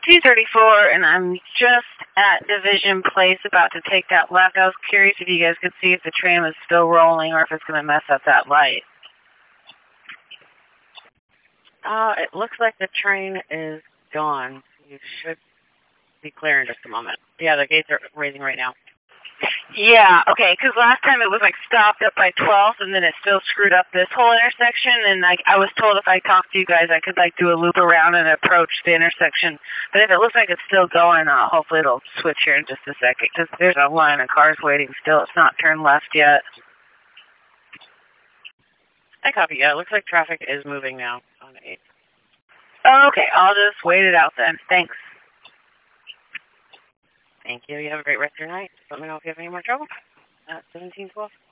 2:34, and I'm just at Division Place about to take that left. I was curious if you guys could see if the tram is still rolling or if it's going to mess up that light. It looks like the train is gone. You should be clear in just a moment. Yeah, the gates are raising right now. Yeah, okay, because last time it was like stopped up by 12th, and then it still screwed up this whole intersection, and like I was told if I talked to you guys I could like do a loop around and approach the intersection. But if it looks like it's still going, hopefully it'll switch here in just a second, because there's a line of cars waiting still. It's not turned left yet. I copy. Yeah, it looks like traffic is moving now on 8. Okay, I'll just wait it out then. Thanks. Thank you. You have a great rest of your night. Let me know if you have any more trouble at 1712.